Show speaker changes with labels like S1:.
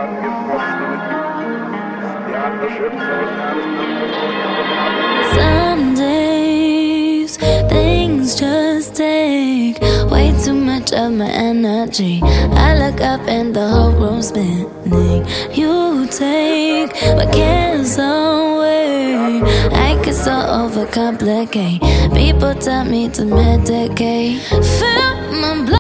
S1: Some days things just take way too much of my energy. I look up and the whole room's spinning. You take my cares away. I get so overcomplicate. People tell me to medicate. Fill my blood.